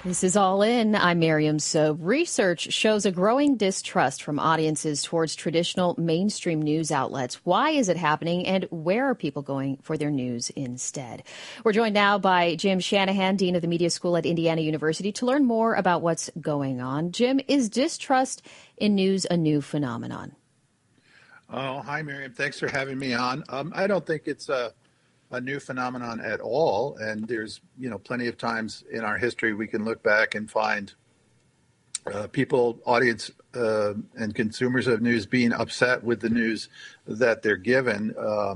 This is All In. I'm Miriam Sobe. Research shows a growing distrust from audiences towards traditional mainstream news outlets. Why is it happening, and where are people going for their news instead? We're joined now by Jim Shanahan, Dean of the Media School at Indiana University, to learn more about what's going on. Jim, is distrust in news a new phenomenon? Oh, hi, Miriam. Thanks for having me on. I don't think it's a new phenomenon at all. And there's, plenty of times in our history we can look back and find people, audience, and consumers of news being upset with the news that they're given.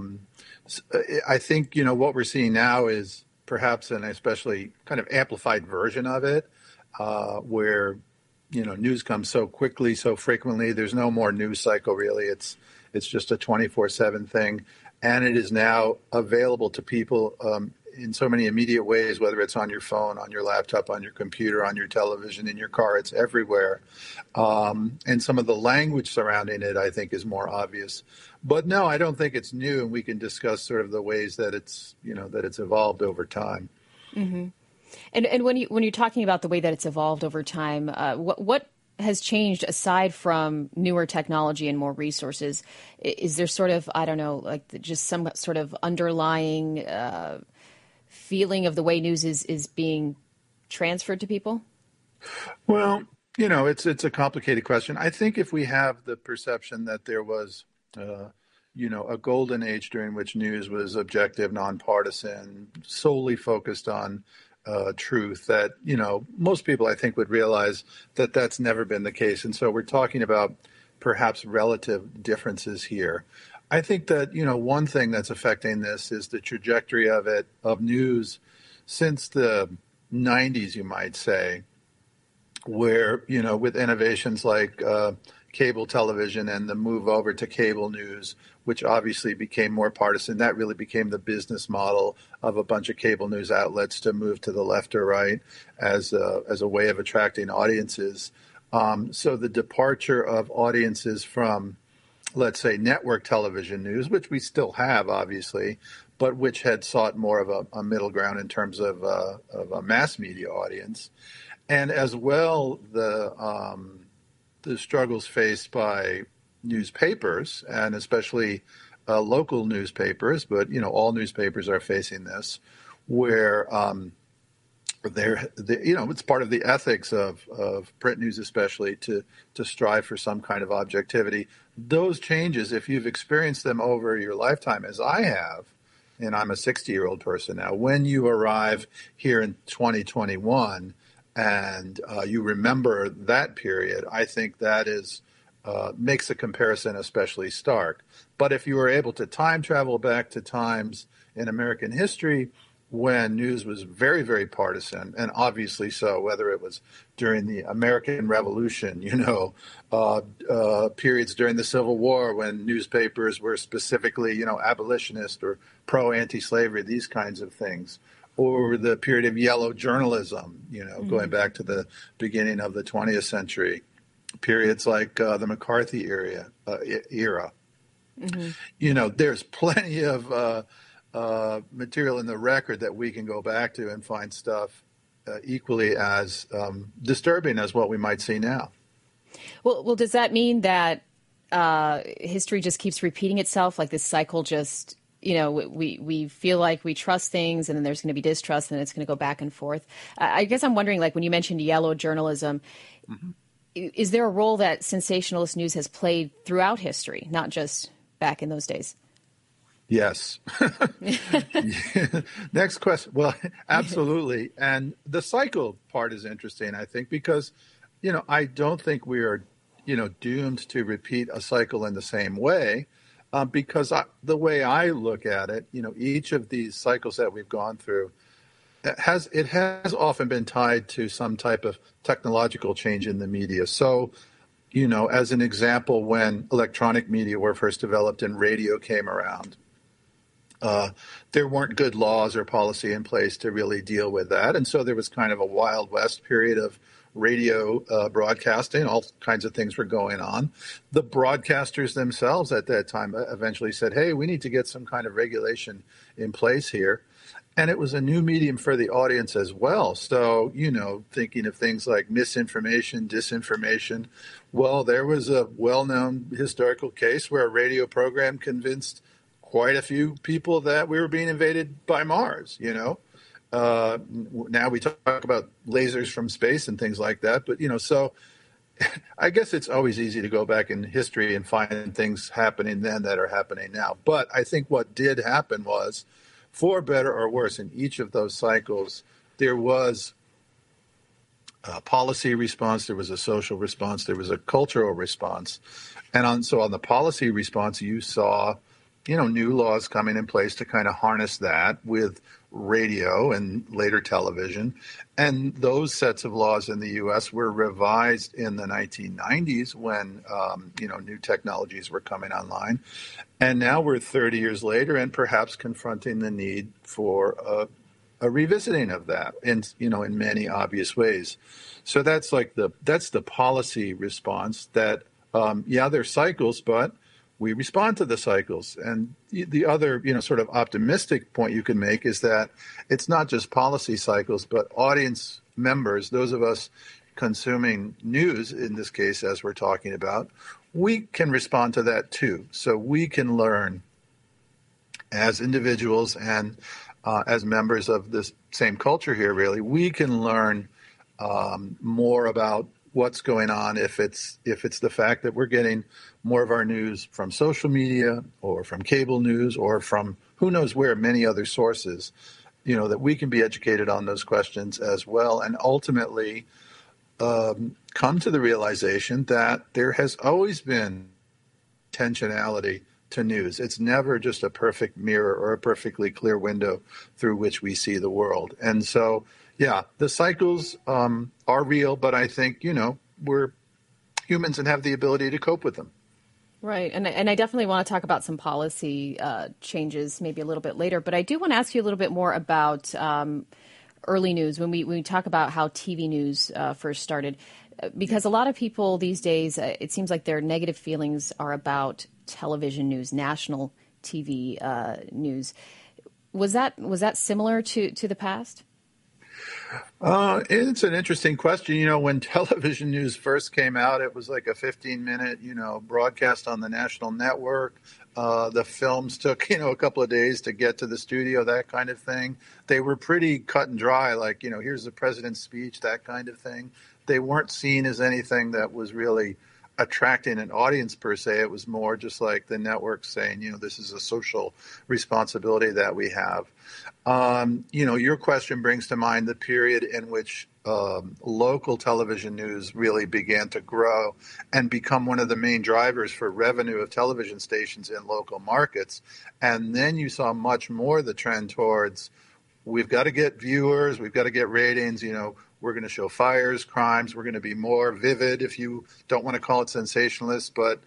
I think, what we're seeing now is perhaps an especially kind of amplified version of it, where, news comes so quickly, so frequently. There's no more news cycle, really. It's just a 24/7 thing. And it is now available to people in so many immediate ways, whether it's on your phone, on your laptop, on your computer, on your television, in your car. It's everywhere. And some of the language surrounding it, I think, is more obvious. But no, I don't think it's new. And we can discuss sort of the ways that it's evolved over time. Mm-hmm. And when you're talking about the way that it's evolved over time, what has changed aside from newer technology and more resources? Is there sort of, just some sort of underlying feeling of the way news is being transferred to people? Well, it's a complicated question. I think if we have the perception that there was, a golden age during which news was objective, nonpartisan, solely focused on truth, that, most people, I think, would realize that that's never been the case. And so we're talking about perhaps relative differences here. I think that, one thing that's affecting this is the trajectory of news since the 90s, you might say, where, with innovations like cable television and the move over to cable news, which obviously became more partisan. That really became the business model of a bunch of cable news outlets to move to the left or right as a way of attracting audiences. So the departure of audiences from, let's say, network television news, which we still have, obviously, but which had sought more of a middle ground in terms of a mass media audience. And as well, the struggles faced by newspapers, and especially local newspapers, but all newspapers are facing this, where it's part of the ethics of print news, especially to strive for some kind of objectivity. Those changes, if you've experienced them over your lifetime, as I have, and I'm a 60-year-old person now, when you arrive here in 2021 and you remember that period, I think that is makes the comparison especially stark. But if you were able to time travel back to times in American history when news was very, very partisan, and obviously so, whether it was during the American Revolution, periods during the Civil War when newspapers were specifically, abolitionist or pro-anti-slavery, these kinds of things, or the period of yellow journalism, going back to the beginning of the 20th century, periods like the McCarthy era. Mm-hmm. There's plenty of material in the record that we can go back to and find stuff equally as disturbing as what we might see now. Well, does that mean that history just keeps repeating itself? Like this cycle just, we feel like we trust things and then there's going to be distrust and it's going to go back and forth. I guess I'm wondering, like when you mentioned yellow journalism, mm-hmm. Is there a role that sensationalist news has played throughout history, not just back in those days? Yes. Next question. Well, absolutely. And the cycle part is interesting, I think, because, I don't think we are, doomed to repeat a cycle in the same way, because the way I look at it, each of these cycles that we've gone through, it has often been tied to some type of technological change in the media. So, as an example, when electronic media were first developed and radio came around, there weren't good laws or policy in place to really deal with that. And so there was kind of a Wild West period of radio broadcasting. All kinds of things were going on. The broadcasters themselves at that time eventually said, hey, we need to get some kind of regulation in place here. And it was a new medium for the audience as well. So, thinking of things like misinformation, disinformation. Well, there was a well-known historical case where a radio program convinced quite a few people that we were being invaded by Mars. Now we talk about lasers from space and things like that. But, so I guess it's always easy to go back in history and find things happening then that are happening now. But I think what did happen was, for better or worse, in each of those cycles, there was a policy response, there was a social response, there was a cultural response. And so on the policy response, you saw, new laws coming in place to kind of harness that with radio and later television. And those sets of laws in the U.S. were revised in the 1990s when, new technologies were coming online. And now we're 30 years later and perhaps confronting the need for a revisiting of that in many obvious ways. So that's the policy response that, there's cycles, but we respond to the cycles. And the other, sort of optimistic point you can make is that it's not just policy cycles, but audience members, those of us consuming news, in this case, as we're talking about, we can respond to that too. So we can learn as individuals and as members of this same culture here, really, we can learn more about what's going on if it's the fact that we're getting more of our news from social media or from cable news or from who knows where, many other sources, that we can be educated on those questions as well, and ultimately come to the realization that there has always been intentionality to news. It's never just a perfect mirror or a perfectly clear window through which we see the world. And so, the cycles are real, but I think, we're humans and have the ability to cope with them. Right. And I definitely want to talk about some policy changes maybe a little bit later. But I do want to ask you a little bit more about early news when we talk about how TV news first started, because a lot of people these days, it seems like their negative feelings are about television news, national TV news. Was that similar to the past? It's an interesting question. When television news first came out, it was like a 15-minute, broadcast on the national network. The films took, a couple of days to get to the studio, that kind of thing. They were pretty cut and dry, like, here's the president's speech, that kind of thing. They weren't seen as anything that was really attracting an audience per se. It was more just like the network saying, this is a social responsibility that we have. Your question brings to mind the period in which local television news really began to grow and become one of the main drivers for revenue of television stations in local markets. And then you saw much more the trend towards, we've got to get viewers, we've got to get ratings, we're going to show fires, crimes, we're going to be more vivid, if you don't want to call it sensationalist. But,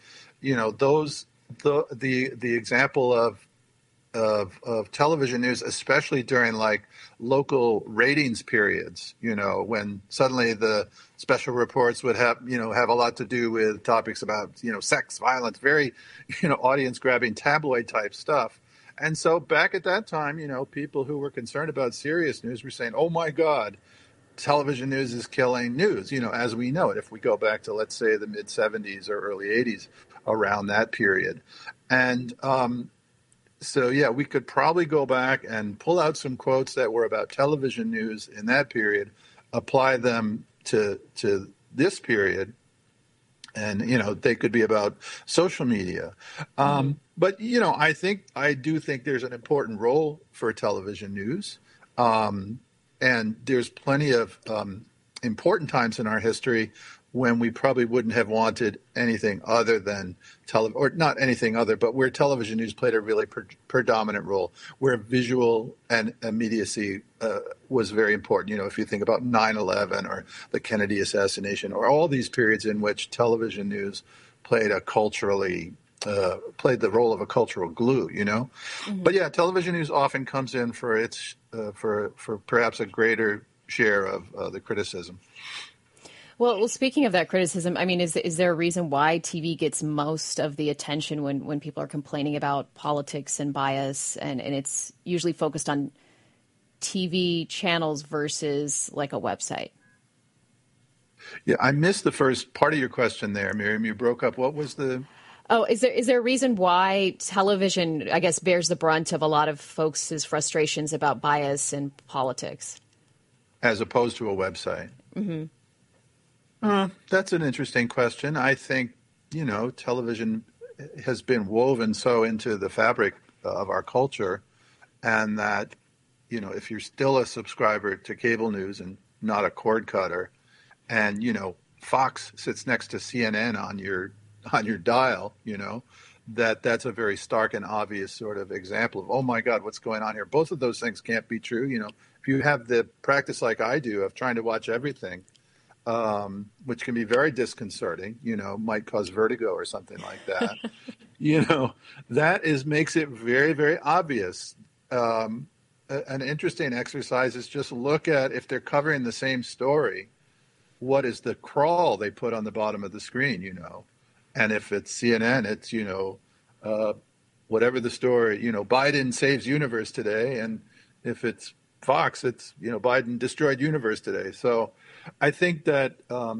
the example of television news, especially during like local ratings periods, when suddenly the special reports would have a lot to do with topics about, sex, violence, very, audience grabbing tabloid type stuff. And so back at that time, people who were concerned about serious news were saying, oh my God, television news is killing news, as we know it, if we go back to, let's say, the mid 70s or early 80s, around that period. And, so, we could probably go back and pull out some quotes that were about television news in that period, apply them to this period, and, they could be about social media. But, I do think there's an important role for television news. And there's plenty of important times in our history when we probably wouldn't have wanted anything other than or not anything other, but where television news played a really predominant role, where visual and immediacy was very important. If you think about 9/11 or the Kennedy assassination, or all these periods in which television news played played the role of a cultural glue, Mm-hmm. But television news often comes in for its for perhaps a greater share of the criticism. Well, speaking of that criticism, I mean, is there a reason why TV gets most of the attention when people are complaining about politics and bias, and it's usually focused on TV channels versus like a website? Yeah, I missed the first part of your question there, Miriam. You broke up. What was the... Oh, is there a reason why television, I guess, bears the brunt of a lot of folks' frustrations about bias in politics? As opposed to a website? That's an interesting question. I think, television has been woven so into the fabric of our culture, and that, if you're still a subscriber to cable news and not a cord cutter, and, Fox sits next to CNN on your dial, that's a very stark and obvious sort of example of, oh my God, what's going on here? Both of those things can't be true. If you have the practice like I do of trying to watch everything, which can be very disconcerting, might cause vertigo or something like that, makes it very, very obvious. An interesting exercise is just look at, if they're covering the same story, what is the crawl they put on the bottom of the screen, And if it's CNN, it's, whatever the story, Biden saves universe today. And if it's Fox, it's, Biden destroyed universe today. So I think that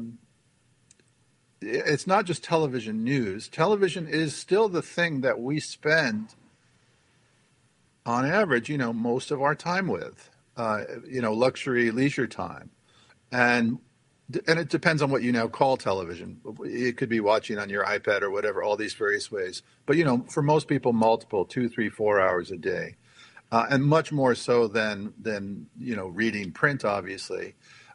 it's not just television news. Television is still the thing that we spend, on average, most of our time with, luxury leisure time. And it depends on what you now call television. It could be watching on your iPad or whatever, all these various ways. But, for most people, multiple, 2, 3, 4 hours a day. And much more so than reading print, obviously.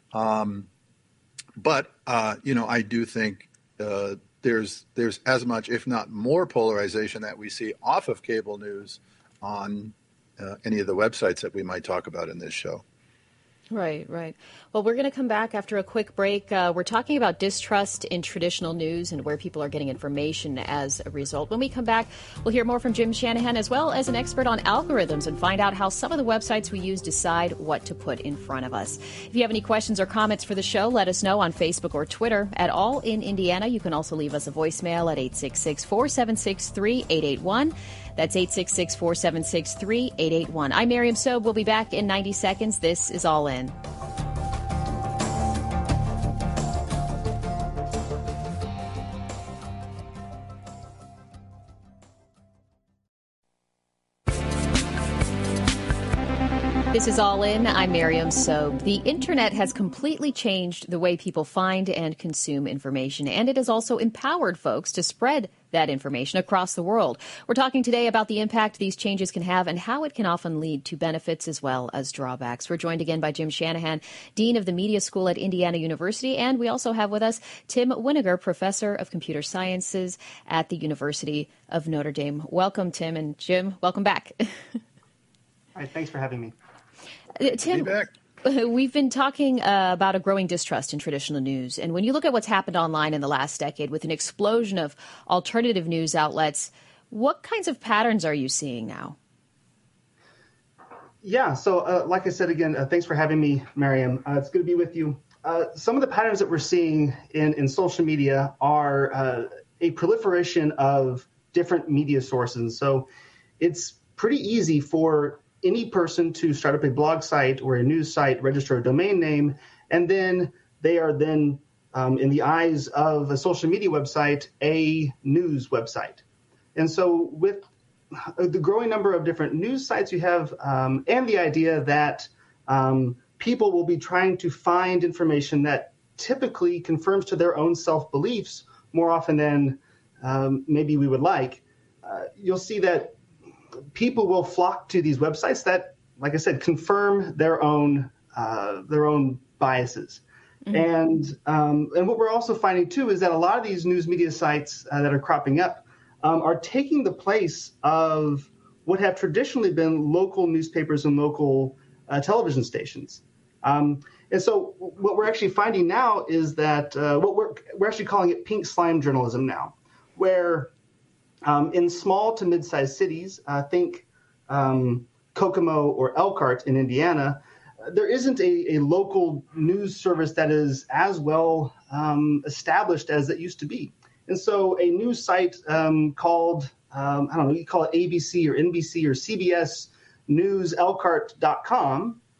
But I do think there's as much, if not more, polarization that we see off of cable news on any of the websites that we might talk about in this show. Right. Well, we're going to come back after a quick break. We're talking about distrust in traditional news and where people are getting information as a result. When we come back, we'll hear more from Jim Shanahan, as well as an expert on algorithms, and find out how some of the websites we use decide what to put in front of us. If you have any questions or comments for the show, let us know on Facebook or Twitter at All in Indiana. You can also leave us a voicemail at 866-476-3881. That's 866-476-3881. I'm Miriam Sobe. We'll be back in 90 seconds. This is All In. This is All In. I'm Miriam Sobe. The internet has completely changed the way people find and consume information, and it has also empowered folks to spread that information across the world. We're talking today about the impact these changes can have and how it can often lead to benefits as well as drawbacks. We're joined again by Jim Shanahan, Dean of the Media School at Indiana University, and we also have with us Tim Winninger, Professor of Computer Sciences at the University of Notre Dame. Welcome, Tim, and Jim, welcome back. All right, thanks for having me. Tim, we've been talking about a growing distrust in traditional news. And when you look at what's happened online in the last decade with an explosion of alternative news outlets, what kinds of patterns are you seeing now? Yeah, so like I said, again, thanks for having me, Miriam. It's good to be with you. Some of the patterns that we're seeing in social media are a proliferation of different media sources. So it's pretty easy for any person to start up a blog site or a news site, register a domain name, and then they are then, in the eyes of a social media website, a news website. And so with the growing number of different news sites you have, and the idea that people will be trying to find information that typically confirms to their own self-beliefs more often than maybe we would like, you'll see that people will flock to these websites that, like I said, confirm their own biases. Mm-hmm. And what we're also finding, too, is that a lot of these news media sites that are cropping up are taking the place of what have traditionally been local newspapers and local television stations. And so what we're actually finding now is that what we're actually calling it pink slime journalism now, where in small to mid-sized cities, think Kokomo or Elkhart in Indiana, there isn't a local news service that is as well established as it used to be. And so a news site called, I don't know, you call it ABC or NBC or CBS News Elkhart.com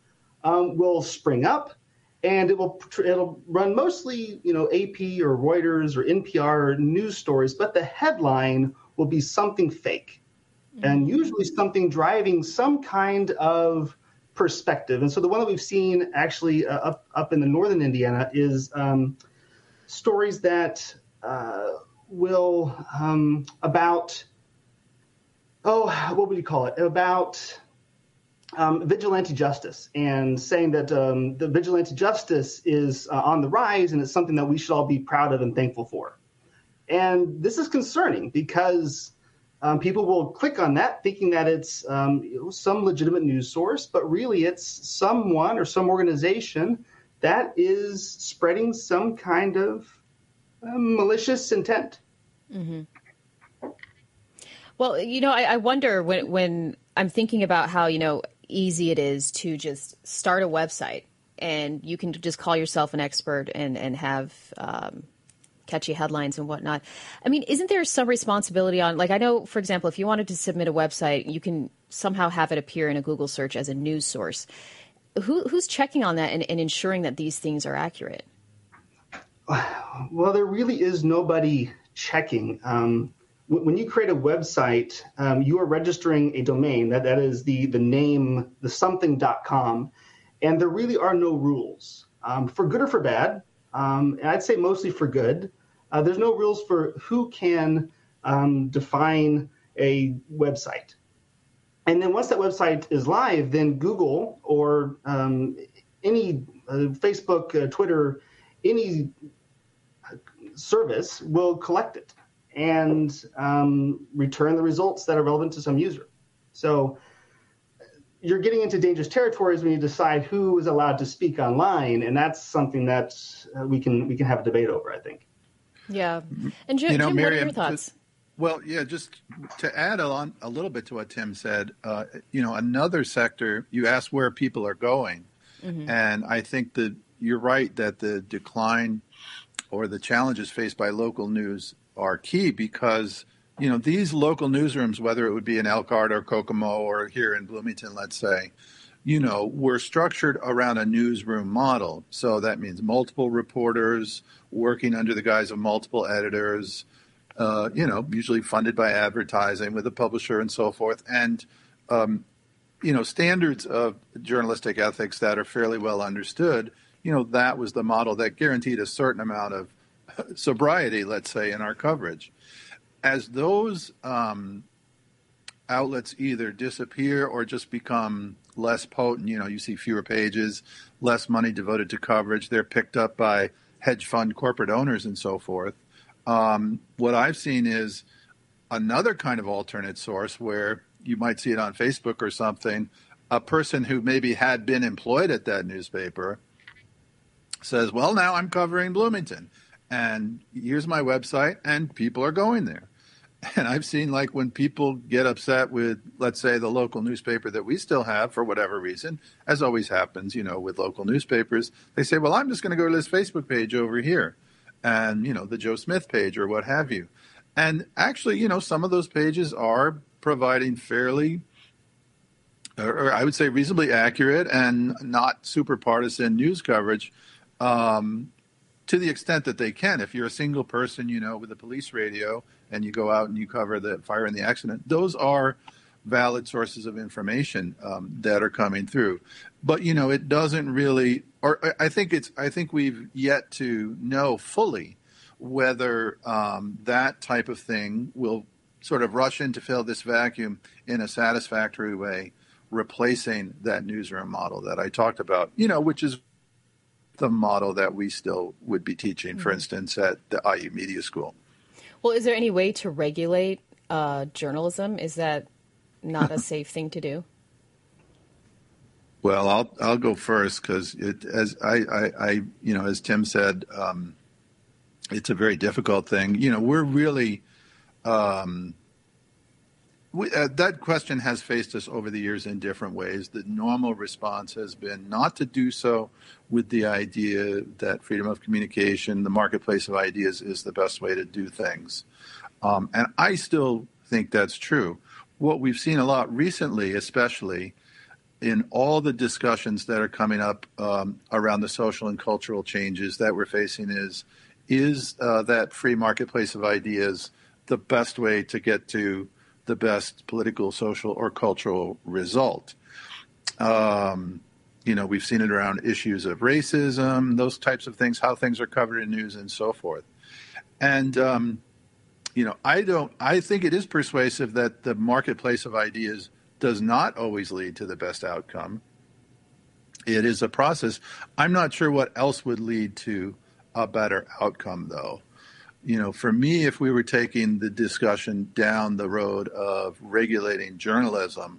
will spring up, and it'll run mostly, AP or Reuters or NPR news stories, but the headline will be something fake, and usually something driving some kind of perspective. And so the one that we've seen actually up in the northern Indiana is stories that will about what would you call it? About vigilante justice, and saying that the vigilante justice is on the rise, and it's something that we should all be proud of and thankful for. And this is concerning because people will click on that thinking that it's some legitimate news source, but really it's someone or some organization that is spreading some kind of malicious intent. Mm-hmm. Well, I wonder when I'm thinking about how, easy it is to just start a website and you can just call yourself an expert and have catchy headlines and whatnot. I mean, isn't there some responsibility on, I know, for example, if you wanted to submit a website, you can somehow have it appear in a Google search as a news source. Who's checking on that and ensuring that these things are accurate? Well, there really is nobody checking. When you create a website, you are registering a domain. That is the name, the something.com, and there really are no rules for good or for bad. And I'd say mostly for good. There's no rules for who can define a website. And then once that website is live, then Google or any Facebook, Twitter, any service will collect it and return the results that are relevant to some user. So you're getting into dangerous territories when you decide who is allowed to speak online, and that's something that we can have a debate over, I think. Yeah. And Jim, Miriam, what are your thoughts? Well, yeah, just to add on a little bit to what Tim said, another sector, you asked where people are going. Mm-hmm. And I think that you're right that the decline or the challenges faced by local news are key because, these local newsrooms, whether it would be in Elkhart or Kokomo or here in Bloomington, let's say, we're structured around a newsroom model. So that means multiple reporters working under the guise of multiple editors, usually funded by advertising with a publisher and so forth. And, standards of journalistic ethics that are fairly well understood, that was the model that guaranteed a certain amount of sobriety, let's say, in our coverage. As those outlets either disappear or just become less potent, you see fewer pages, less money devoted to coverage, they're picked up by hedge fund corporate owners and so forth. What I've seen is another kind of alternate source where you might see it on Facebook or something. A person who maybe had been employed at that newspaper says, well, now I'm covering Bloomington and here's my website and people are going there. And I've seen when people get upset with, let's say, the local newspaper that we still have for whatever reason, as always happens, with local newspapers, they say, well, I'm just going to go to this Facebook page over here. And, the Joe Smith page or what have you. And actually, some of those pages are providing fairly, or I would say reasonably accurate and not super partisan news coverage to the extent that they can. If you're a single person, with a police radio and you go out and you cover the fire and the accident, those are valid sources of information that are coming through. But, it doesn't really, or I think we've yet to know fully whether that type of thing will sort of rush in to fill this vacuum in a satisfactory way, replacing that newsroom model that I talked about, which is the model that we still would be teaching, for instance, at the IU Media School. Well, is there any way to regulate journalism? Is that not a safe thing to do? Well, I'll go first because as Tim said, it's a very difficult thing. We're really that question has faced us over the years in different ways. The normal response has been not to do so with the idea that freedom of communication, the marketplace of ideas, is the best way to do things. And I still think that's true. What we've seen a lot recently, especially, in all the discussions that are coming up around the social and cultural changes that we're facing is that free marketplace of ideas the best way to get to the best political, social, or cultural result? We've seen it around issues of racism, those types of things, how things are covered in news and so forth. And, I think it is persuasive that the marketplace of ideas does not always lead to the best outcome. It is a process. I'm not sure what else would lead to a better outcome, though. For me, if we were taking the discussion down the road of regulating journalism,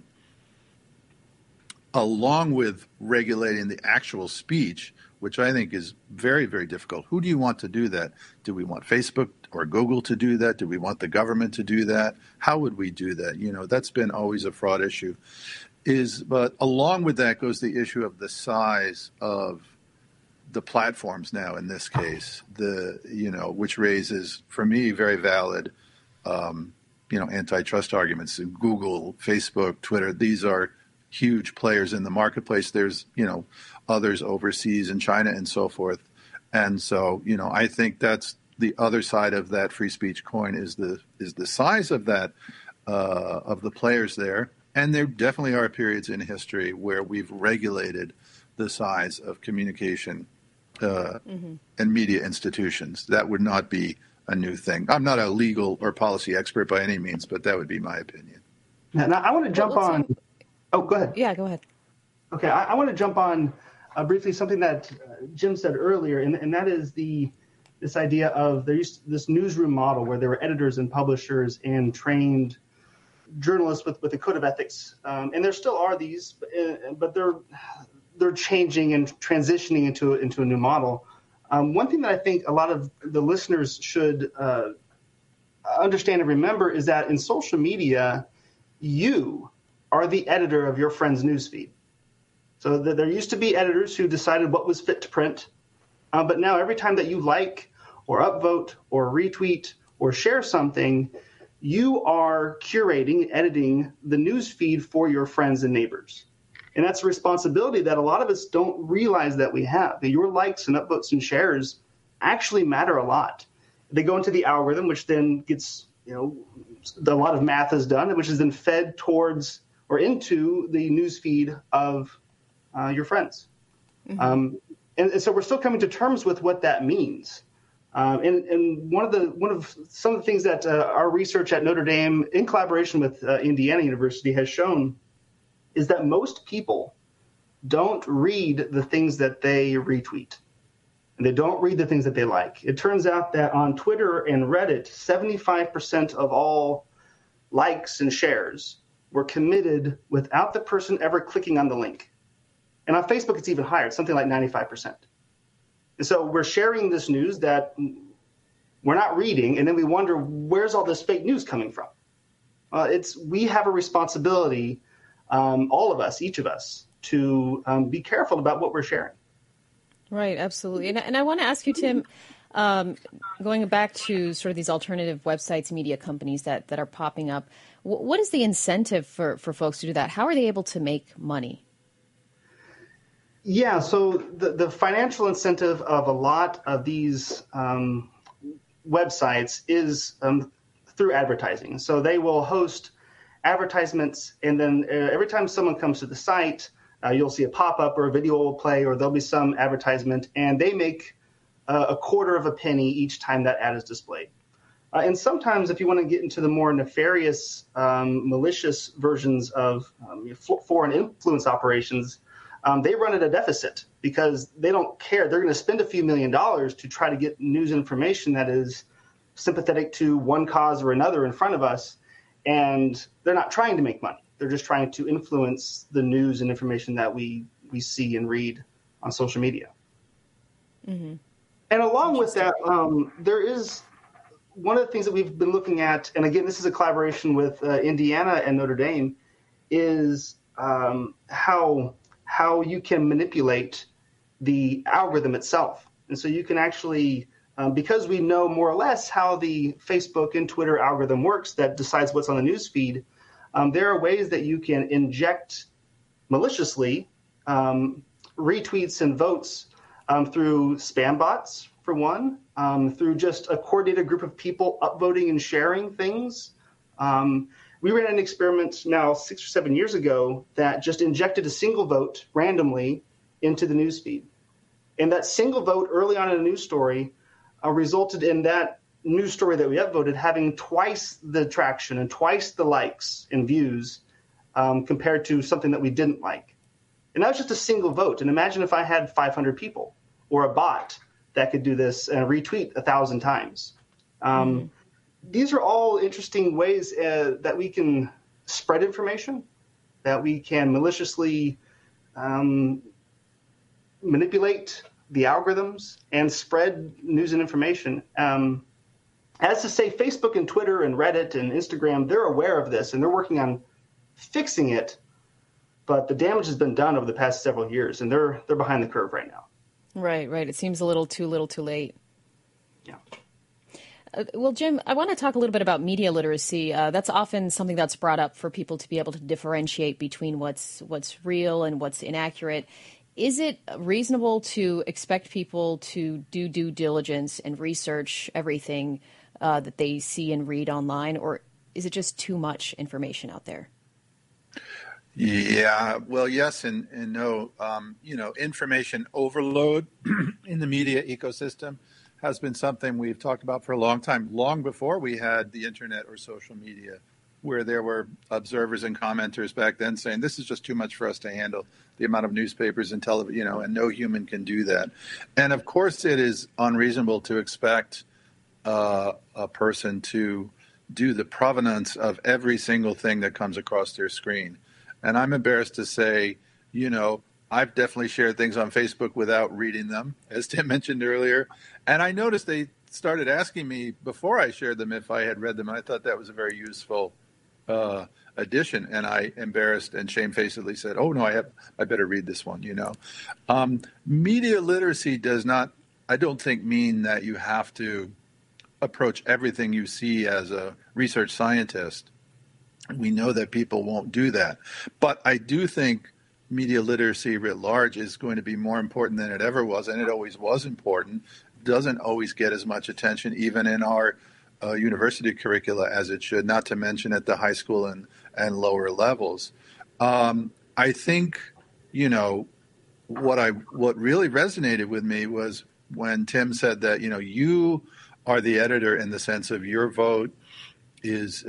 along with regulating the actual speech, which I think is very, very difficult. Who do you want to do that? Do we want Facebook or Google to do that? Do we want the government to do that? How would we do that? That's been always a fraught issue. But along with that goes the issue of the size of the platforms now in this case, which raises, for me, very valid, antitrust arguments. Google, Facebook, Twitter, these are huge players in the marketplace. There's, others overseas in China and so forth. And so, I think that's the other side of that free speech coin is the size of that, of the players there. And there definitely are periods in history where we've regulated the size of communication and media institutions. That would not be a new thing. I'm not a legal or policy expert by any means, but that would be my opinion. Now I want to jump on. Oh, go ahead. Yeah, go ahead. Okay, I want to jump on briefly something that Jim said earlier, and that is this idea of this newsroom model where there were editors and publishers and trained journalists with a code of ethics, and there still are these, but they're changing and transitioning into a new model. One thing that I think a lot of the listeners should understand and remember is that in social media, you are the editor of your friend's newsfeed. So there used to be editors who decided what was fit to print, but now every time that you like or upvote or retweet or share something, you are curating, editing the newsfeed for your friends and neighbors. And that's a responsibility that a lot of us don't realize that we have. Your likes and upvotes and shares actually matter a lot. They go into the algorithm, which then gets, a lot of math is done, which is then fed towards or into the newsfeed of your friends. Mm-hmm. And so we're still coming to terms with what that means. And one of some of the things that our research at Notre Dame, in collaboration with Indiana University, has shown is that most people don't read the things that they retweet, and they don't read the things that they like. It turns out that on Twitter and Reddit, 75% of all likes and shares were committed without the person ever clicking on the link. And on Facebook, it's even higher. It's something like 95%. And so we're sharing this news that we're not reading, and then we wonder, where's all this fake news coming from? We have a responsibility, all of us, each of us, to be careful about what we're sharing. Right, absolutely. And I want to ask you, Tim, going back to sort of these alternative websites, media companies that are popping up, what is the incentive for folks to do that? How are they able to make money? Yeah, so the financial incentive of a lot of these websites is through advertising. So they will host advertisements, and then every time someone comes to the site, you'll see a pop-up or a video will play, or there'll be some advertisement, and they make a quarter of a penny each time that ad is displayed. And sometimes if you want to get into the more nefarious, malicious versions of foreign influence operations, they run at a deficit because they don't care. They're going to spend a few $1 million to try to get news information that is sympathetic to one cause or another in front of us. And they're not trying to make money. They're just trying to influence the news and information that we see and read on social media. Mm-hmm. And along with that, there is one of the things that we've been looking at, and again, this is a collaboration with Indiana and Notre Dame, is how you can manipulate the algorithm itself. And so you can actually, because we know more or less how the Facebook and Twitter algorithm works that decides what's on the news feed, there are ways that you can inject maliciously retweets and votes through spam bots, for one, through just a coordinated group of people upvoting and sharing things. We ran an experiment now 6 or 7 years ago that just injected a single vote randomly into the newsfeed. And that single vote early on in a news story resulted in that news story that we upvoted having twice the traction and twice the likes and views compared to something that we didn't like. And that was just a single vote. And imagine if I had 500 people or a bot that could do this and retweet 1,000 times. These are all interesting ways that we can spread information, that we can maliciously manipulate the algorithms and spread news and information. As to say, Facebook and Twitter and Reddit and Instagram, they're aware of this and they're working on fixing it, but the damage has been done over the past several years, and they're behind the curve right now. Right. It seems a little too late. Yeah. Well, Jim, I want to talk a little bit about media literacy. That's often something that's brought up for people to be able to differentiate between what's real and what's inaccurate. Is it reasonable to expect people to do due diligence and research everything that they see and read online, or is it just too much information out there? Yeah, well, yes and no. Information overload in the media ecosystem has been something we've talked about for a long time, long before we had the internet or social media, where there were observers and commenters back then saying this is just too much for us to handle, the amount of newspapers and television, and no human can do that. And of course, it is unreasonable to expect a person to do the provenance of every single thing that comes across their screen. And I'm embarrassed to say, I've definitely shared things on Facebook without reading them, as Tim mentioned earlier. And I noticed they started asking me before I shared them if I had read them. And I thought that was a very useful addition. And I embarrassed and shamefacedly said, oh, no, I better read this one, Media literacy does not, I don't think, mean that you have to approach everything you see as a research scientist. We know that people won't do that. But I do think media literacy writ large is going to be more important than it ever was, and it always was important. Doesn't always get as much attention, even in our university curricula, as it should, not to mention at the high school and lower levels. I think, what really resonated with me was when Tim said that, you are the editor in the sense of your vote is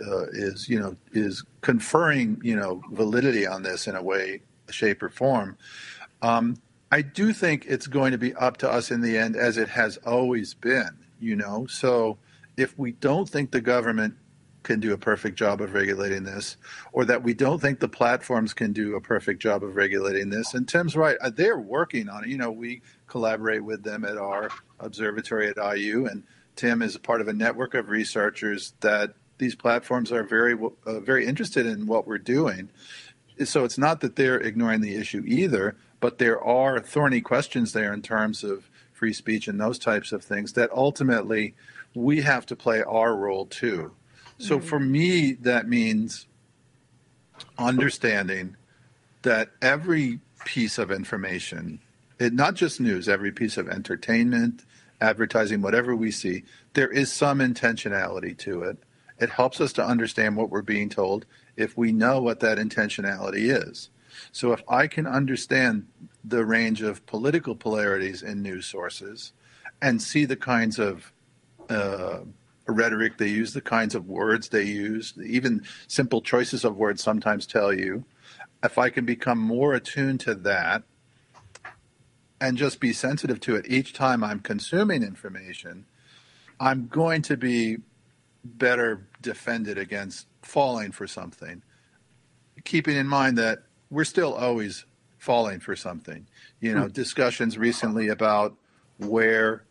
conferring, validity on this in a way, shape, or form. I do think it's going to be up to us in the end, as it has always been, So if we don't think the government can do a perfect job of regulating this, or that we don't think the platforms can do a perfect job of regulating this, and Tim's right, they're working on it. We collaborate with them at our observatory at IU, and Tim is a part of a network of researchers that these platforms are very interested in what we're doing. So it's not that they're ignoring the issue either, but there are thorny questions there in terms of free speech and those types of things that ultimately we have to play our role too. So for me, that means understanding that every piece of information, not just news, every piece of entertainment, advertising, whatever we see, there is some intentionality to it. It helps us to understand what we're being told if we know what that intentionality is. So if I can understand the range of political polarities in news sources and see the kinds of rhetoric they use, the kinds of words they use, even simple choices of words sometimes tell you, if I can become more attuned to that and just be sensitive to it each time I'm consuming information, I'm going to be better defended against falling for something, keeping in mind that we're still always falling for something. Discussions recently about where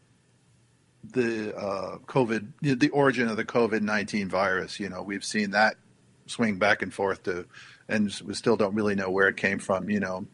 the the origin of the COVID-19 virus, we've seen that swing back and forth and we still don't really know where it came from.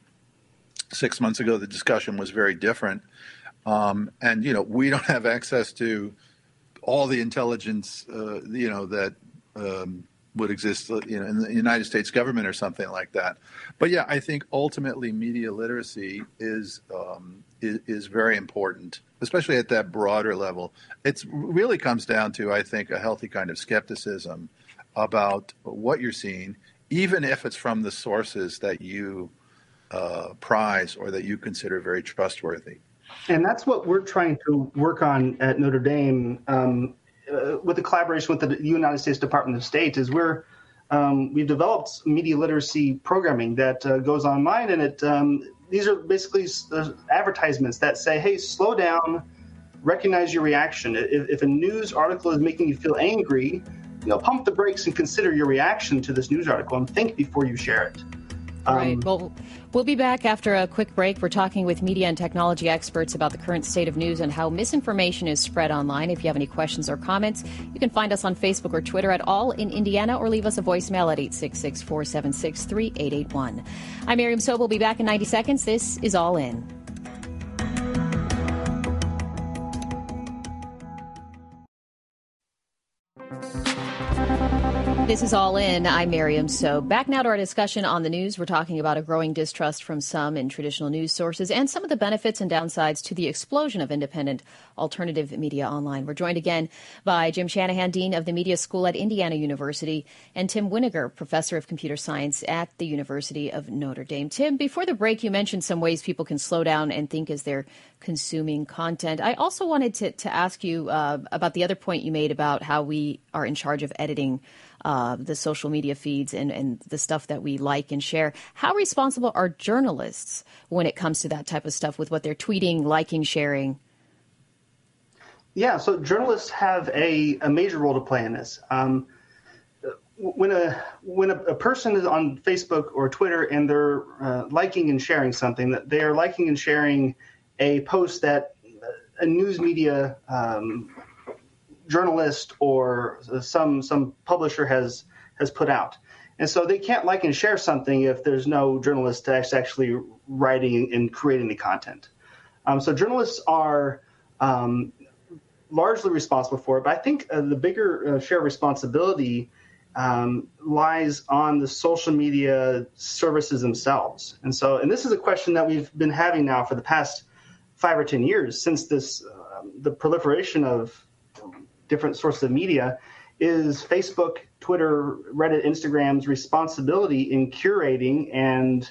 6 months ago, the discussion was very different. And we don't have access to all the intelligence, that would exist, in the United States government or something like that. But yeah, I think ultimately media literacy is very important, especially at that broader level. It really comes down to, I think, a healthy kind of skepticism about what you're seeing, even if it's from the sources that you prize or that you consider very trustworthy. And that's what we're trying to work on at Notre Dame with the collaboration with the United States Department of State. Is we've developed media literacy programming that goes online, and these are basically advertisements that say, "Hey, slow down, recognize your reaction. If a news article is making you feel angry, pump the brakes and consider your reaction to this news article and think before you share it." Right. Well, we'll be back after a quick break. We're talking with media and technology experts about the current state of news and how misinformation is spread online. If you have any questions or comments, you can find us on Facebook or Twitter at All in Indiana, or leave us a voicemail at 866-476-3881. I'm Miriam Sobel. We'll be back in 90 seconds. This is All In. This is All In. I'm Miriam. So back now to our discussion on the news. We're talking about a growing distrust from some in traditional news sources and some of the benefits and downsides to the explosion of independent alternative media online. We're joined again by Jim Shanahan, Dean of the Media School at Indiana University, and Tim Winiger, Professor of Computer Science at the University of Notre Dame. Tim, before the break, you mentioned some ways people can slow down and think as they're consuming content. I also wanted to ask you about the other point you made about how we are in charge of editing the social media feeds and the stuff that we like and share. How responsible are journalists when it comes to that type of stuff with what they're tweeting, liking, sharing? Yeah, so journalists have a major role to play in this. When a person is on Facebook or Twitter and they're liking and sharing something, that they are liking and sharing a post that a news media journalist or some publisher has put out. And so they can't like and share something if there's no journalist that's actually writing and creating the content. So journalists are largely responsible for it, but I think the bigger share of responsibility lies on the social media services themselves. And this is a question that we've been having now for the past 5 or 10 years since the proliferation of different sources of media. Is Facebook, Twitter, Reddit, Instagram's responsibility in curating and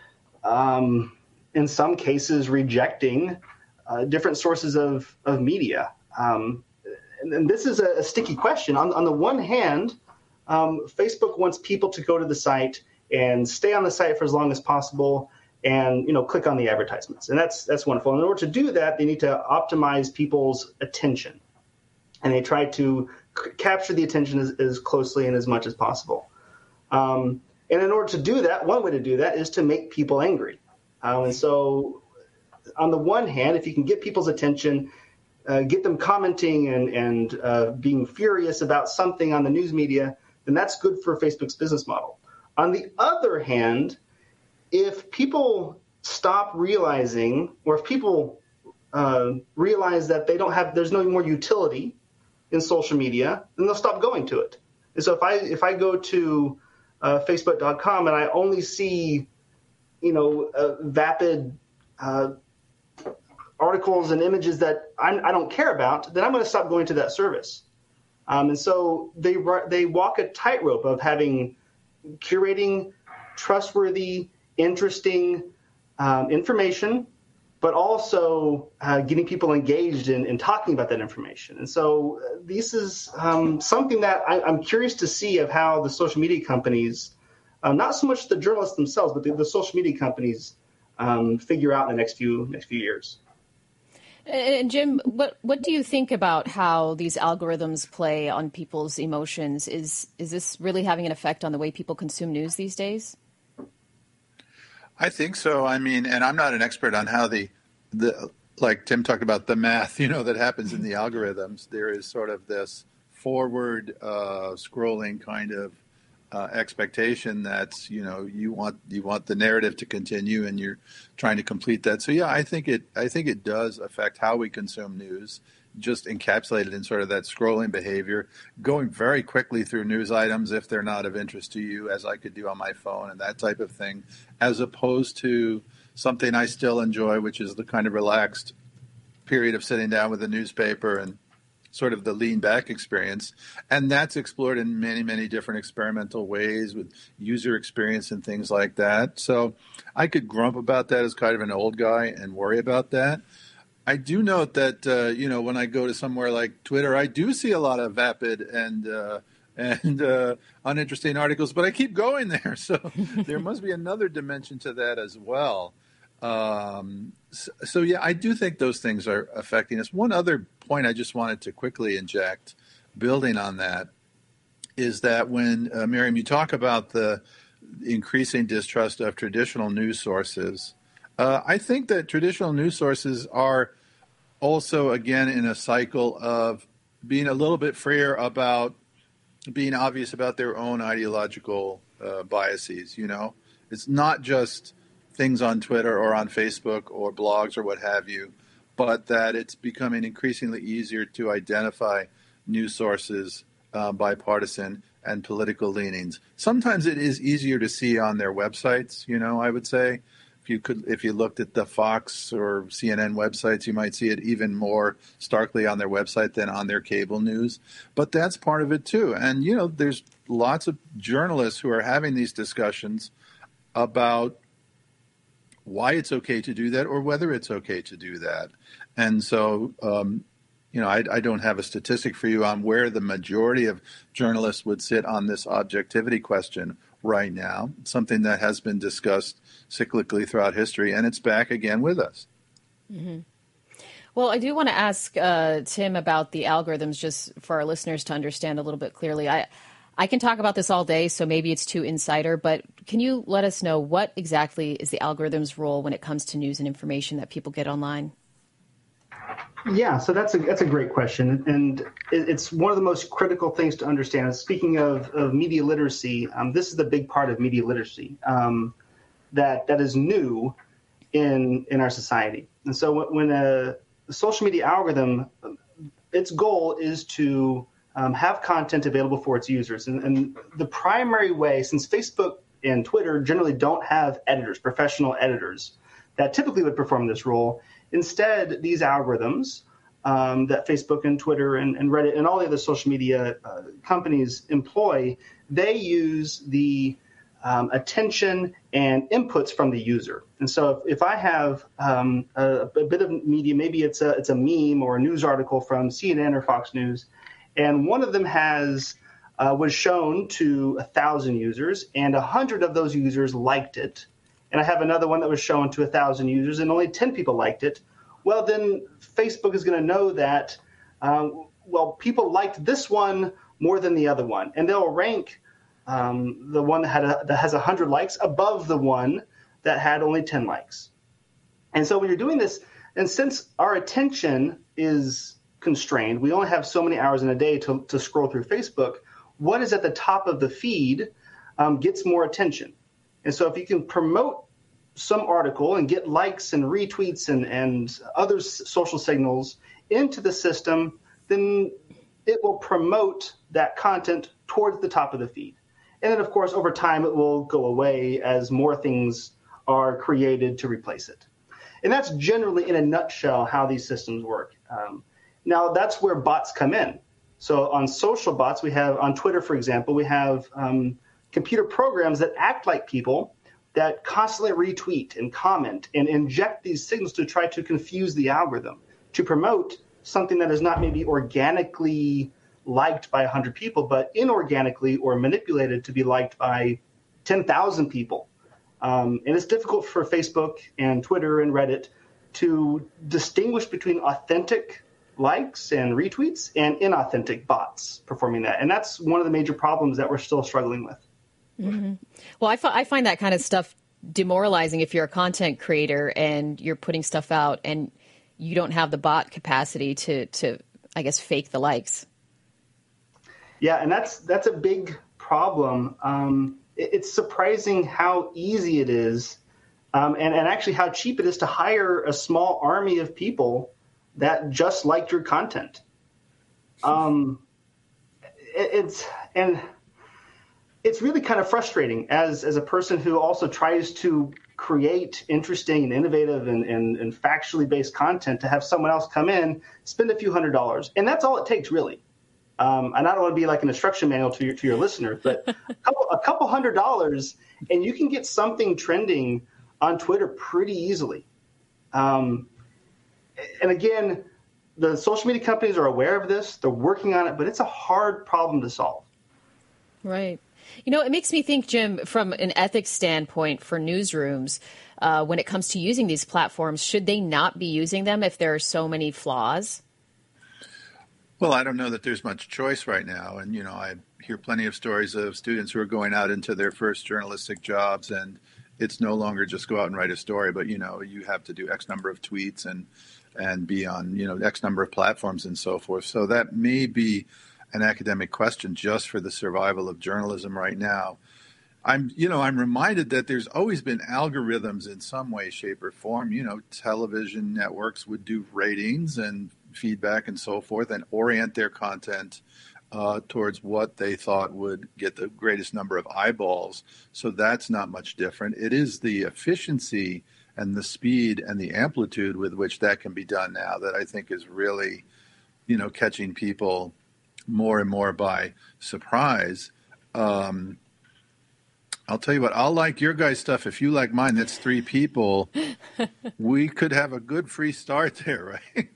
in some cases rejecting different sources of media. And this is a sticky question. On the one hand, Facebook wants people to go to the site and stay on the site for as long as possible and click on the advertisements. And that's wonderful. In order to do that, they need to optimize people's attention. And they try to capture the attention as closely and as much as possible. And in order to do that, one way to do that is to make people angry. And so on the one hand, if you can get people's attention, get them commenting and being furious about something on the news media, then that's good for Facebook's business model. On the other hand, if people stop realizing, or if people realize that there's no more utility in social media, then they'll stop going to it. And so if I go to Facebook.com and I only see, vapid articles and images that I don't care about, then I'm going to stop going to that service. And so they walk a tightrope of curating trustworthy, interesting information, but also getting people engaged in talking about that information. And so this is something that I'm curious to see of how the social media companies, not so much the journalists themselves, but the social media companies figure out in the next few years. And Jim, what do you think about how these algorithms play on people's emotions? Is this really having an effect on the way people consume news these days? I think so. I mean, and I'm not an expert on how the like Tim talked about the math, that happens in the algorithms. There is sort of this forward scrolling kind of expectation that's, you want the narrative to continue and you're trying to complete that. So yeah, I think it does affect how we consume news just encapsulated in sort of that scrolling behavior, going very quickly through news items if they're not of interest to you, as I could do on my phone and that type of thing, as opposed to something I still enjoy, which is the kind of relaxed period of sitting down with a newspaper and sort of the lean back experience. And that's explored in many, many different experimental ways with user experience and things like that. So I could grump about that as kind of an old guy and worry about that. I do note that, when I go to somewhere like Twitter, I do see a lot of vapid and uninteresting articles, but I keep going there. So there must be another dimension to that as well. So I do think those things are affecting us. One other point I just wanted to quickly inject, building on that, is that when, Miriam, you talk about the increasing distrust of traditional news sources, I think that traditional news sources are also, again, in a cycle of being a little bit freer about being obvious about their own ideological biases. It's not just things on Twitter or on Facebook or blogs or what have you, but that it's becoming increasingly easier to identify news sources by partisan and political leanings. Sometimes it is easier to see on their websites, I would say. If you looked at the Fox or CNN websites, you might see it even more starkly on their website than on their cable news. But that's part of it too. And, there's lots of journalists who are having these discussions about why it's okay to do that or whether it's okay to do that. And so, I don't have a statistic for you on where the majority of journalists would sit on this objectivity question right now. It's something that has been discussed cyclically throughout history, and it's back again with us. Mm-hmm. Well, I do want to ask Tim about the algorithms, just for our listeners to understand a little bit clearly. I can talk about this all day, so maybe it's too insider, but can you let us know what exactly is the algorithm's role when it comes to news and information that people get online? Yeah, so that's a great question, and it's one of the most critical things to understand. Speaking of media literacy, this is the big part of media literacy that is new in our society. And so when a social media algorithm, its goal is to have content available for its users, and the primary way, since Facebook and Twitter generally don't have editors, professional editors that typically would perform this role. Instead, these algorithms that Facebook and Twitter and Reddit and all the other social media companies employ, they use the attention and inputs from the user. And so if I have a bit of media, maybe it's a meme or a news article from CNN or Fox News, and one of them was shown to 1,000 users, and 100 of those users liked it. And I have another one that was shown to 1,000 users and only 10 people liked it. Well, then Facebook is going to know that, people liked this one more than the other one. And they'll rank the one that has 100 likes above the one that had only 10 likes. And so when you're doing this, and since our attention is constrained, we only have so many hours in a day to scroll through Facebook, what is at the top of the feed gets more attention. And so if you can promote some article and get likes and retweets and other social signals into the system, then it will promote that content towards the top of the feed. And then, of course, over time, it will go away as more things are created to replace it. And that's generally, in a nutshell, how these systems work. Now, that's where bots come in. So on social bots, on Twitter, for example, we have computer programs that act like people that constantly retweet and comment and inject these signals to try to confuse the algorithm, to promote something that is not maybe organically liked by 100 people, but inorganically or manipulated to be liked by 10,000 people. And it's difficult for Facebook and Twitter and Reddit to distinguish between authentic likes and retweets and inauthentic bots performing that. And that's one of the major problems that we're still struggling with. Mm-hmm. Well, I find that kind of stuff demoralizing if you're a content creator and you're putting stuff out and you don't have the bot capacity to I guess, fake the likes. Yeah, and that's a big problem. It's surprising how easy it is and actually how cheap it is to hire a small army of people that just liked your content. It's really kind of frustrating as a person who also tries to create interesting and innovative and factually based content to have someone else come in, spend a few $100s. And that's all it takes, really. And I don't want to be like an instruction manual to your listeners, but a couple $100 and you can get something trending on Twitter pretty easily. And again, the social media companies are aware of this. They're working on it, but it's a hard problem to solve. Right. You know, it makes me think, Jim, from an ethics standpoint for newsrooms, when it comes to using these platforms, should they not be using them if there are so many flaws? Well, I don't know that there's much choice right now. And, you know, I hear plenty of stories of students who are going out into their first journalistic jobs, and it's no longer just go out and write a story, but, you know, you have to do X number of tweets and be on, you know, X number of platforms and so forth. So that may be an academic question just for the survival of journalism right now. I'm reminded that there's always been algorithms in some way, shape, or form. You know, television networks would do ratings and feedback and so forth and orient their content towards what they thought would get the greatest number of eyeballs. So that's not much different. It is the efficiency and the speed and the amplitude with which that can be done now that I think is really, you know, catching people more and more by surprise. I'll tell you what, I'll like your guys' stuff. If you like mine, that's 3 people. We could have a good free start there, right?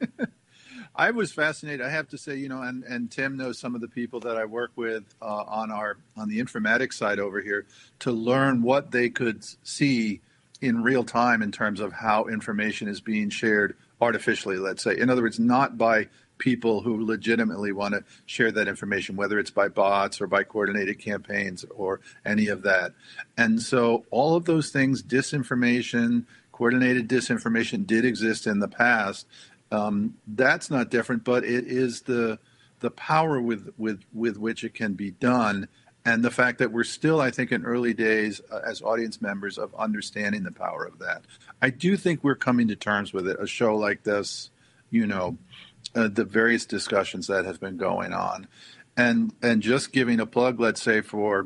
I was fascinated, I have to say, you know, and Tim knows some of the people that I work with on the informatics side over here to learn what they could see in real time in terms of how information is being shared artificially, let's say. In other words, not by people who legitimately want to share that information, whether it's by bots or by coordinated campaigns or any of that. And so all of those things, disinformation, coordinated disinformation did exist in the past. That's not different, but it is the power with which it can be done. And the fact that we're still, I think, in early days as audience members of understanding the power of that. I do think we're coming to terms with it. A show like this, you know, the various discussions that have been going on. And just giving a plug, let's say, for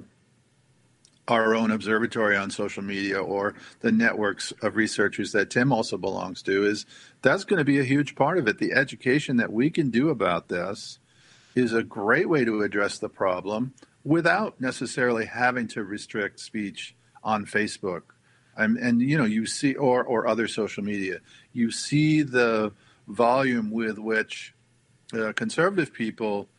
our own observatory on social media or the networks of researchers that Tim also belongs to, is that's going to be a huge part of it. The education that we can do about this is a great way to address the problem without necessarily having to restrict speech on Facebook. And you know, you see, or other social media, you see the volume with which some conservative people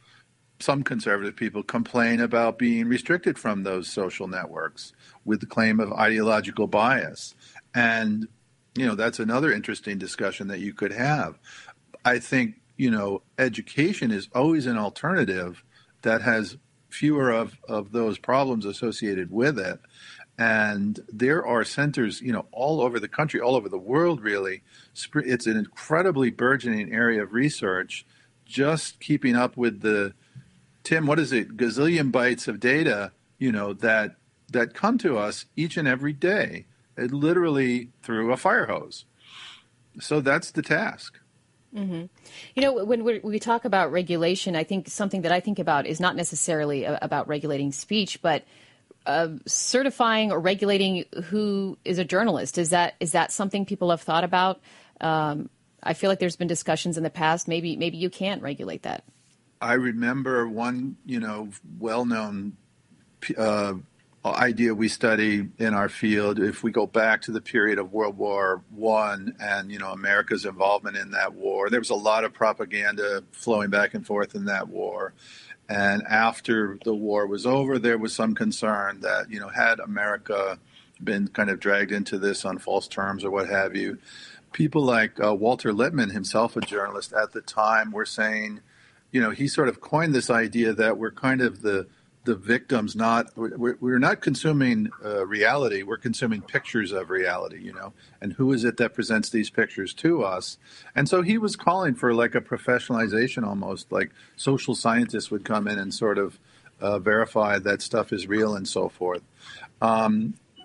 complain about being restricted from those social networks with the claim of ideological bias. And, you know, that's another interesting discussion that you could have. I think, you know, education is always an alternative that has fewer of those problems associated with it. And there are centers, you know, all over the country, all over the world, really. It's an incredibly burgeoning area of research, just keeping up with the, Tim, what is it, gazillion bytes of data, you know, that come to us each and every day, literally through a fire hose. So that's the task. Mm-hmm. You know, when we talk about regulation, I think something that I think about is not necessarily about regulating speech, but certifying or regulating who is a journalist. Is that something people have thought about? I feel like there's been discussions in the past. Maybe you can't regulate that. I remember one, you know, well-known idea we study in our field. If we go back to the period of World War I and, you know, America's involvement in that war, there was a lot of propaganda flowing back and forth in that war. And after the war was over, there was some concern that, you know, had America been kind of dragged into this on false terms or what have you, people like Walter Lippmann, himself a journalist at the time, were saying, you know, he sort of coined this idea that we're kind of the victims, we're not consuming reality, we're consuming pictures of reality, you know, and who is it that presents these pictures to us? And so he was calling for like a professionalization almost, like social scientists would come in and sort of verify that stuff is real and so forth.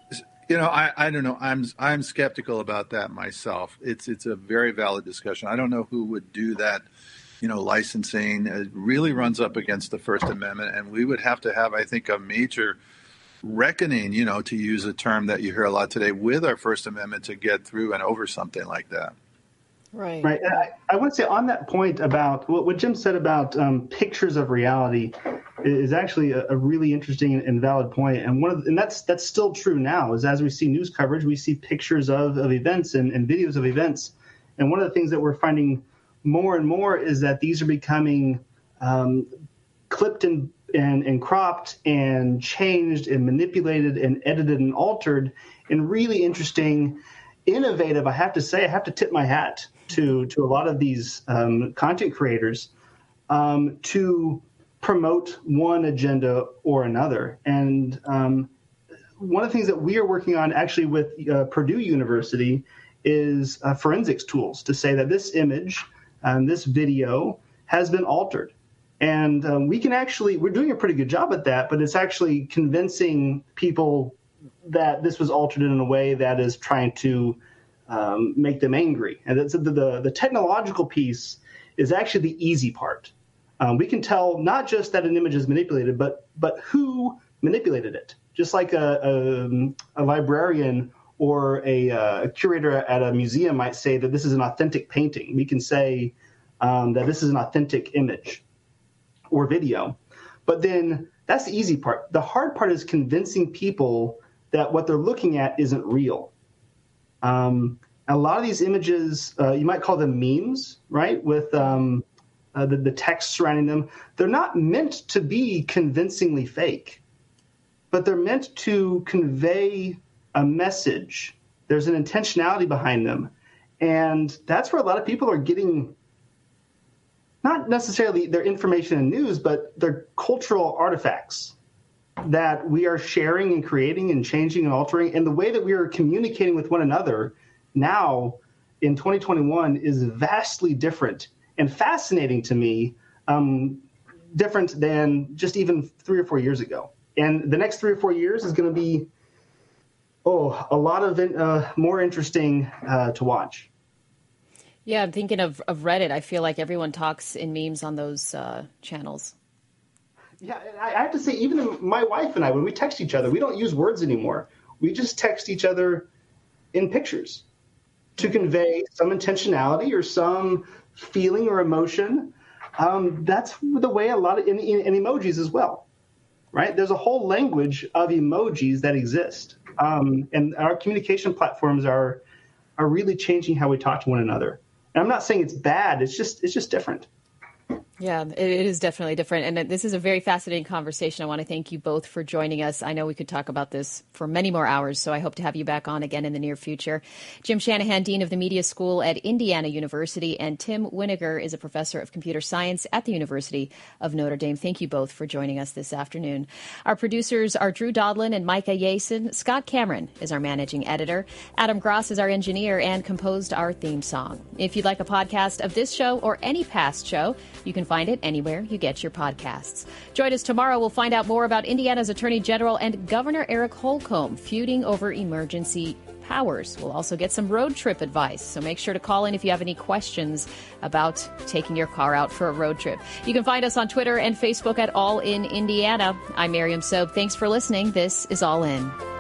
I don't know. I'm skeptical about that myself. It's a very valid discussion. I don't know who would do that. Licensing really runs up against the First Amendment, and we would have to have, I think, a major reckoning, to use a term that you hear a lot today, with our First Amendment to get through and over something like that. Right. And I want to say on that point about what Jim said about pictures of reality is actually a really interesting and valid point. And that's still true now, is as we see news coverage, we see pictures of events and videos of events. And one of the things that we're finding more and more is that these are becoming clipped and cropped and changed and manipulated and edited and altered in really interesting, innovative, I have to tip my hat to a lot of these content creators to promote one agenda or another. And one of the things that we are working on actually with Purdue University is forensics tools to say that this image, this video has been altered. And we're doing a pretty good job at that, but it's actually convincing people that this was altered in a way that is trying to make them angry. And that's the technological piece is actually the easy part. We can tell not just that an image is manipulated, but who manipulated it. Just like a librarian or a curator at a museum might say that this is an authentic painting. We can say that this is an authentic image or video. But then that's the easy part. The hard part is convincing people that what they're looking at isn't real. A lot of these images, you might call them memes, right? With the text surrounding them. They're not meant to be convincingly fake, but they're meant to convey a message. There's an intentionality behind them. And that's where a lot of people are getting not necessarily their information and news, but their cultural artifacts that we are sharing and creating and changing and altering. And the way that we are communicating with one another now in 2021 is vastly different and fascinating to me, different than just even 3 or 4 years ago. And the next 3 or 4 years is going to be, a lot of more interesting to watch. Yeah, I'm thinking of Reddit. I feel like everyone talks in memes on those channels. Yeah, and I have to say, even my wife and I, when we text each other, we don't use words anymore. We just text each other in pictures to convey some intentionality or some feeling or emotion. That's the way a lot of in emojis as well, right? There's a whole language of emojis that exist, and our communication platforms are really changing how we talk to one another. And I'm not saying it's bad. It's just different. Yeah, it is definitely different. And this is a very fascinating conversation. I want to thank you both for joining us. I know we could talk about this for many more hours, so I hope to have you back on again in the near future. Jim Shanahan, Dean of the Media School at Indiana University, and Tim Winiger is a professor of computer science at the University of Notre Dame. Thank you both for joining us this afternoon. Our producers are Drew Dodlin and Micah Yason. Scott Cameron is our managing editor. Adam Gross is our engineer and composed our theme song. If you'd like a podcast of this show or any past show, you can find it anywhere you get your podcasts. Join us tomorrow. We'll find out more about Indiana's Attorney General and Governor Eric Holcomb feuding over emergency powers. We'll also get some road trip advice, so make sure to call in if you have any questions about taking your car out for a road trip. You can find us on Twitter and Facebook at All in Indiana. I'm Miriam Sobe. Thanks for listening. This is All In.